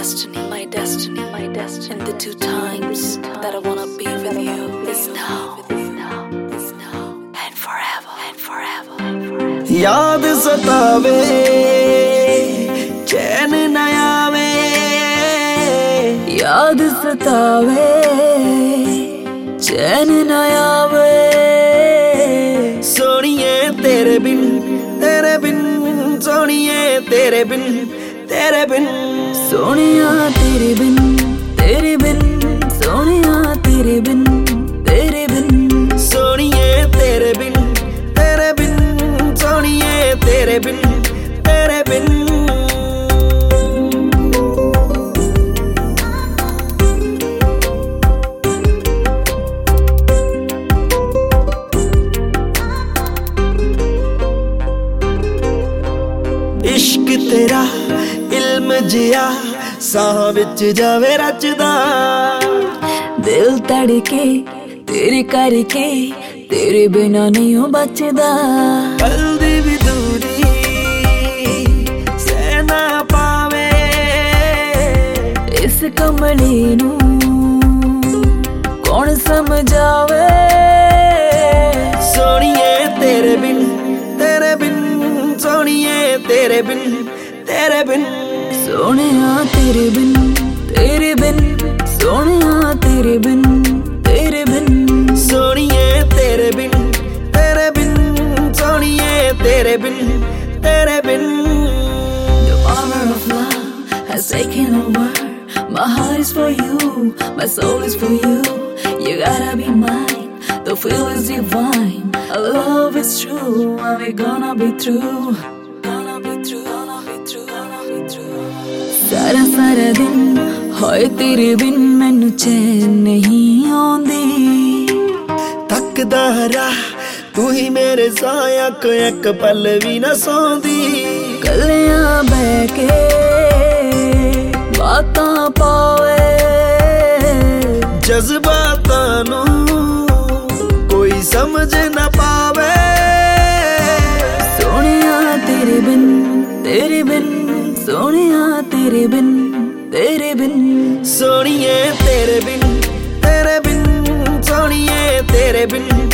my destiny. And the two times that I wanna be with you is now and forever. याद सतावे चैन न आवे, याद सतावे चैन न आवे, सोनिए तेरे बिन सोनिए तेरे बिन सोनिया तेरे बिन सोनिया तेरे बिन सोनिए तेरे बिन सोनिए तेरे बिन इश्क तेरा इल्म जिया साह विच जावे रचदा, दिल तड़के तेरे करके तेरे बिना नहीं हो बचदा, पल दी भी दूरी सह ना पावे, इस कमली नू कौन समझावे, सोनिए तेरे बिन सोनिए तेरे बिन सोनिया तेरे बिन सोनिया तेरे बिन सोनिए तेरे बिन सोनिए तेरे बिन The power of love has taken over. My heart is for you, my soul is for you. You gotta be mine, the feel is divine. Our love is true, and we're gonna be through. सारा दिन होए तेरे बिन मैनू चैन नहीं आउंदी, तकदा राह तू ही मेरे साया को एक पल भी ना सौंदी, कलियां बह के बातां पावे, जज्बातां नू कोई समझ ना पावे, सोनिया तेरे बिन सोनिया तेरे बिन सोनिए तेरे बिन सोनिए तेरे बिन